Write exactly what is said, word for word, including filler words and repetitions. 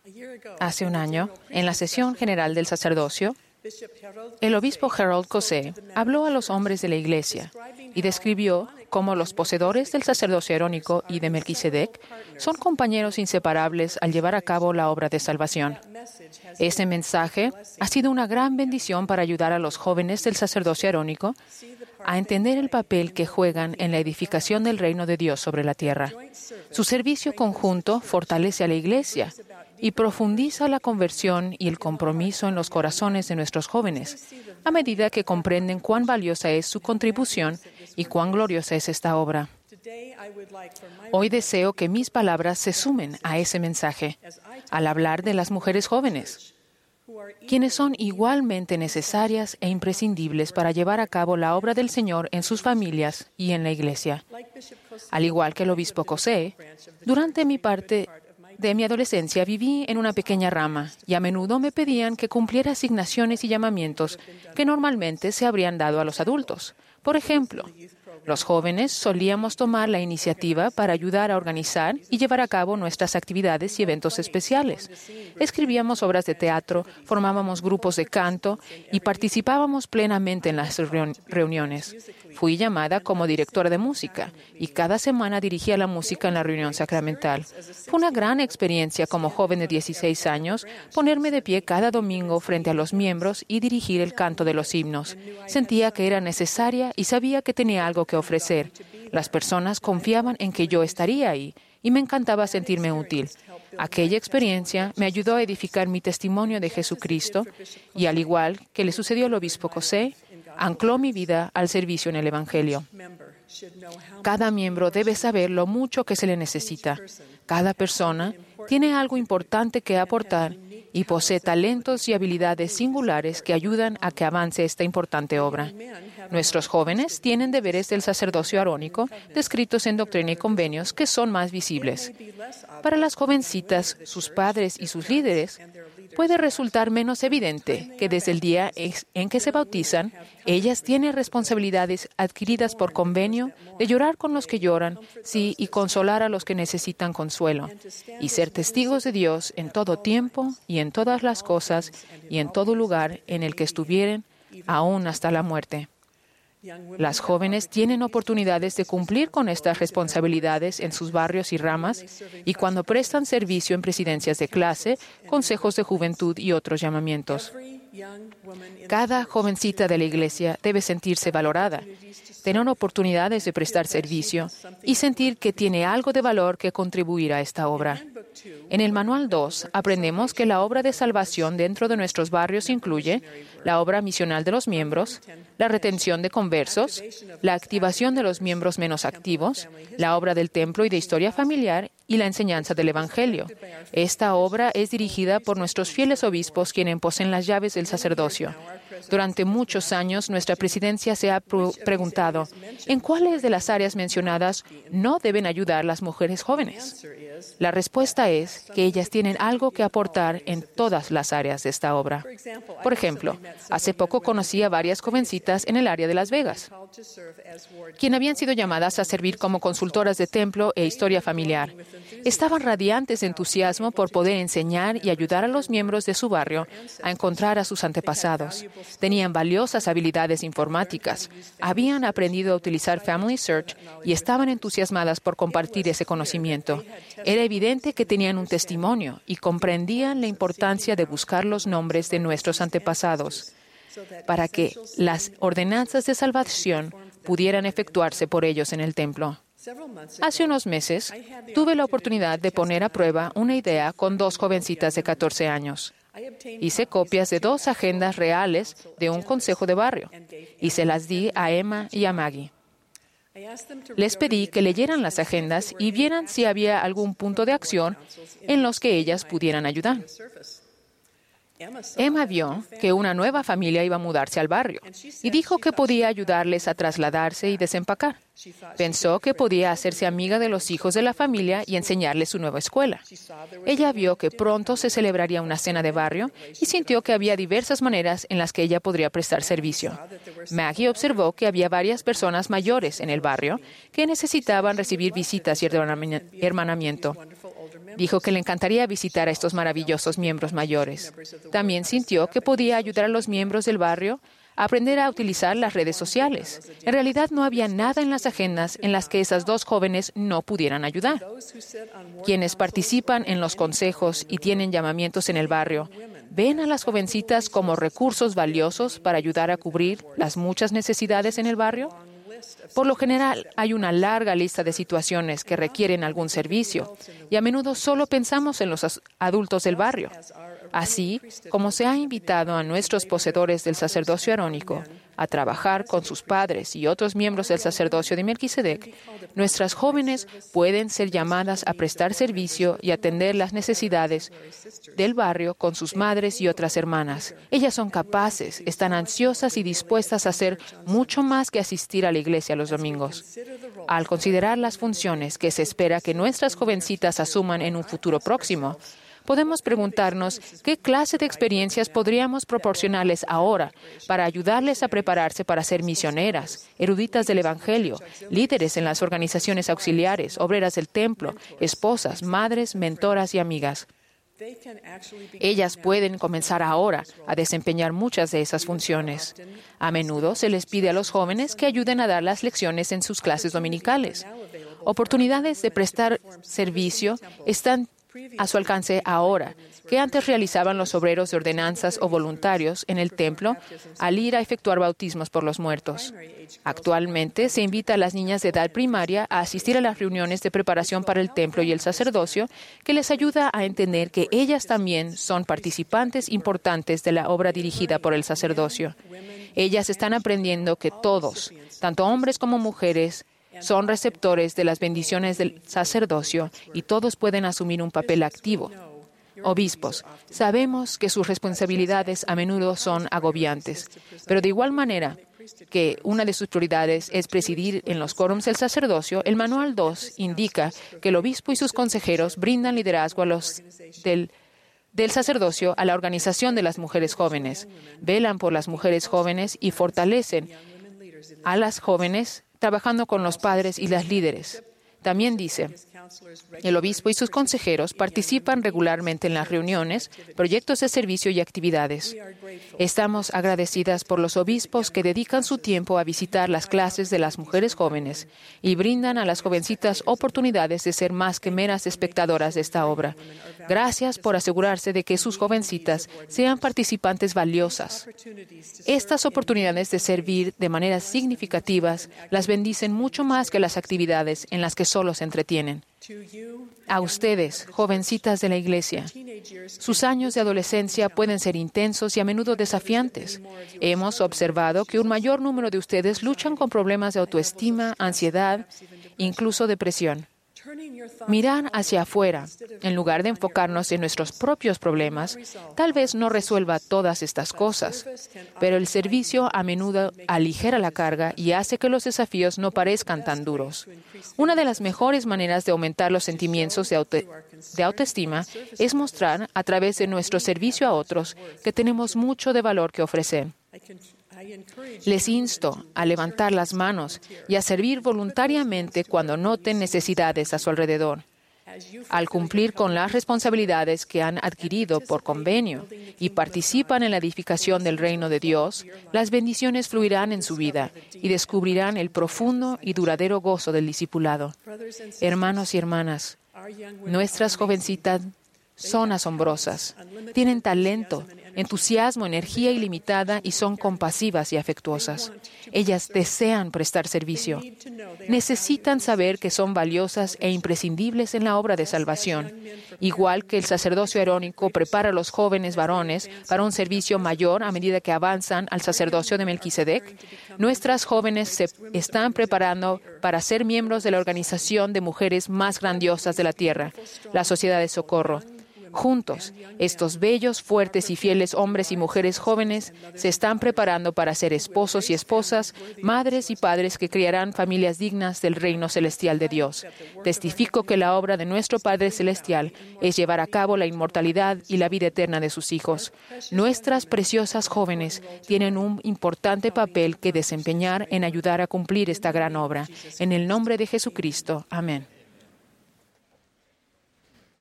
Hace un año, en la sesión general del sacerdocio, el obispo Harold Cosé habló a los hombres de la Iglesia y describió cómo los poseedores del sacerdocio arónico y de Melquisedec son compañeros inseparables al llevar a cabo la obra de salvación. Ese mensaje ha sido una gran bendición para ayudar a los jóvenes del sacerdocio arónico a entender el papel que juegan en la edificación del reino de Dios sobre la tierra. Su servicio conjunto fortalece a la Iglesia y profundiza la conversión y el compromiso en los corazones de nuestros jóvenes, a medida que comprenden cuán valiosa es su contribución y cuán gloriosa es esta obra. Hoy deseo que mis palabras se sumen a ese mensaje, al hablar de las mujeres jóvenes, quienes son igualmente necesarias e imprescindibles para llevar a cabo la obra del Señor en sus familias y en la Iglesia. Al igual que el obispo Cosé, durante mi parte de mi adolescencia viví en una pequeña rama y a menudo me pedían que cumpliera asignaciones y llamamientos que normalmente se habrían dado a los adultos. Por ejemplo, los jóvenes solíamos tomar la iniciativa para ayudar a organizar y llevar a cabo nuestras actividades y eventos especiales. Escribíamos obras de teatro, formábamos grupos de canto y participábamos plenamente en las reuniones. Fui llamada como directora de música y cada semana dirigía la música en la reunión sacramental. Fue una gran experiencia como joven de dieciséis años ponerme de pie cada domingo frente a los miembros y dirigir el canto de los himnos. Sentía que era necesaria y sabía que tenía algo que ofrecer. Las personas confiaban en que yo estaría ahí y me encantaba sentirme útil. Aquella experiencia me ayudó a edificar mi testimonio de Jesucristo y, al igual que le sucedió al obispo Cosé, ancló mi vida al servicio en el Evangelio. Cada miembro debe saber lo mucho que se le necesita. Cada persona tiene algo importante que aportar y posee talentos y habilidades singulares que ayudan a que avance esta importante obra. Nuestros jóvenes tienen deberes del sacerdocio arónico descritos en Doctrina y Convenios que son más visibles. Para las jovencitas, sus padres y sus líderes, puede resultar menos evidente que desde el día en que se bautizan, ellas tienen responsabilidades adquiridas por convenio de llorar con los que lloran, sí, y consolar a los que necesitan consuelo, y ser testigos de Dios en todo tiempo y en todas las cosas y en todo lugar en el que estuvieren, aún hasta la muerte. Las jóvenes tienen oportunidades de cumplir con estas responsabilidades en sus barrios y ramas y cuando prestan servicio en presidencias de clase, consejos de juventud y otros llamamientos. Cada jovencita de la Iglesia debe sentirse valorada, tener oportunidades de prestar servicio y sentir que tiene algo de valor que contribuir a esta obra. En el Manual dos aprendemos que la obra de salvación dentro de nuestros barrios incluye la obra misional de los miembros, la retención de conversos, la activación de los miembros menos activos, la obra del templo y de historia familiar y la enseñanza del Evangelio. Esta obra es dirigida por nuestros fieles obispos, quienes poseen las llaves del sacerdocio. Durante muchos años, nuestra presidencia se ha preguntado, ¿en cuáles de las áreas mencionadas no deben ayudar las mujeres jóvenes? La respuesta es que ellas tienen algo que aportar en todas las áreas de esta obra. Por ejemplo, hace poco conocí a varias jovencitas en el área de Las Vegas, quienes habían sido llamadas a servir como consultoras de templo e historia familiar. Estaban radiantes de entusiasmo por poder enseñar y ayudar a los miembros de su barrio a encontrar a sus antepasados. Tenían valiosas habilidades informáticas, habían aprendido a utilizar Family Search y estaban entusiasmadas por compartir ese conocimiento. Era evidente que tenían un testimonio y comprendían la importancia de buscar los nombres de nuestros antepasados para que las ordenanzas de salvación pudieran efectuarse por ellos en el templo. Hace unos meses, tuve la oportunidad de poner a prueba una idea con dos jovencitas de catorce años. Hice copias de dos agendas reales de un consejo de barrio y se las di a Emma y a Maggie. Les pedí que leyeran las agendas y vieran si había algún punto de acción en los que ellas pudieran ayudar. Emma vio que una nueva familia iba a mudarse al barrio y dijo que podía ayudarles a trasladarse y desempacar. Pensó que podía hacerse amiga de los hijos de la familia y enseñarles su nueva escuela. Ella vio que pronto se celebraría una cena de barrio y sintió que había diversas maneras en las que ella podría prestar servicio. Maggie observó que había varias personas mayores en el barrio que necesitaban recibir visitas y hermanamiento. Dijo que le encantaría visitar a estos maravillosos miembros mayores. También sintió que podía ayudar a los miembros del barrio a aprender a utilizar las redes sociales. En realidad no había nada en las agendas en las que esas dos jóvenes no pudieran ayudar. Quienes participan en los consejos y tienen llamamientos en el barrio, ven a las jovencitas como recursos valiosos para ayudar a cubrir las muchas necesidades en el barrio. Por lo general, hay una larga lista de situaciones que requieren algún servicio y a menudo solo pensamos en los adultos del barrio. Así como se ha invitado a nuestros poseedores del sacerdocio arónico a trabajar con sus padres y otros miembros del sacerdocio de Melquisedec, nuestras jóvenes pueden ser llamadas a prestar servicio y atender las necesidades del barrio con sus madres y otras hermanas. Ellas son capaces, están ansiosas y dispuestas a hacer mucho más que asistir a la iglesia los domingos. Al considerar las funciones que se espera que nuestras jovencitas asuman en un futuro próximo, podemos preguntarnos qué clase de experiencias podríamos proporcionarles ahora para ayudarles a prepararse para ser misioneras, eruditas del Evangelio, líderes en las organizaciones auxiliares, obreras del templo, esposas, madres, mentoras y amigas. Ellas pueden comenzar ahora a desempeñar muchas de esas funciones. A menudo se les pide a los jóvenes que ayuden a dar las lecciones en sus clases dominicales. Oportunidades de prestar servicio están a su alcance ahora, que antes realizaban los obreros de ordenanzas o voluntarios en el templo al ir a efectuar bautismos por los muertos. Actualmente se invita a las niñas de edad primaria a asistir a las reuniones de preparación para el templo y el sacerdocio, que les ayuda a entender que ellas también son participantes importantes de la obra dirigida por el sacerdocio. Ellas están aprendiendo que todos, tanto hombres como mujeres, son receptores de las bendiciones del sacerdocio y todos pueden asumir un papel activo. Obispos, sabemos que sus responsabilidades a menudo son agobiantes, pero de igual manera que una de sus prioridades es presidir en los quórums del sacerdocio, el Manual dos indica que el obispo y sus consejeros brindan liderazgo a los del del sacerdocio a la organización de las mujeres jóvenes, velan por las mujeres jóvenes y fortalecen a las jóvenes trabajando con los padres y las líderes. También dice, el obispo y sus consejeros participan regularmente en las reuniones, proyectos de servicio y actividades. Estamos agradecidas por los obispos que dedican su tiempo a visitar las clases de las mujeres jóvenes y brindan a las jovencitas oportunidades de ser más que meras espectadoras de esta obra. Gracias por asegurarse de que sus jovencitas sean participantes valiosas. Estas oportunidades de servir de maneras significativas las bendicen mucho más que las actividades en las que solo se entretienen. A ustedes, jovencitas de la Iglesia, sus años de adolescencia pueden ser intensos y a menudo desafiantes. Hemos observado que un mayor número de ustedes luchan con problemas de autoestima, ansiedad, incluso depresión. Mirar hacia afuera, en lugar de enfocarnos en nuestros propios problemas, tal vez no resuelva todas estas cosas, pero el servicio a menudo aligera la carga y hace que los desafíos no parezcan tan duros. Una de las mejores maneras de aumentar los sentimientos de, auto- de autoestima es mostrar, a través de nuestro servicio a otros, que tenemos mucho de valor que ofrecer. Les insto a levantar las manos y a servir voluntariamente cuando noten necesidades a su alrededor. Al cumplir con las responsabilidades que han adquirido por convenio y participan en la edificación del reino de Dios, las bendiciones fluirán en su vida y descubrirán el profundo y duradero gozo del discipulado. Hermanos y hermanas, nuestras jovencitas son asombrosas, tienen talento, entusiasmo, energía ilimitada y son compasivas y afectuosas. Ellas desean prestar servicio. Necesitan saber que son valiosas e imprescindibles en la obra de salvación. Igual que el sacerdocio arónico prepara a los jóvenes varones para un servicio mayor a medida que avanzan al sacerdocio de Melquisedec, nuestras jóvenes se están preparando para ser miembros de la organización de mujeres más grandiosas de la tierra, la Sociedad de Socorro. Juntos, estos bellos, fuertes y fieles hombres y mujeres jóvenes se están preparando para ser esposos y esposas, madres y padres que criarán familias dignas del reino celestial de Dios. Testifico que la obra de nuestro Padre Celestial es llevar a cabo la inmortalidad y la vida eterna de sus hijos. Nuestras preciosas jóvenes tienen un importante papel que desempeñar en ayudar a cumplir esta gran obra. En el nombre de Jesucristo. Amén.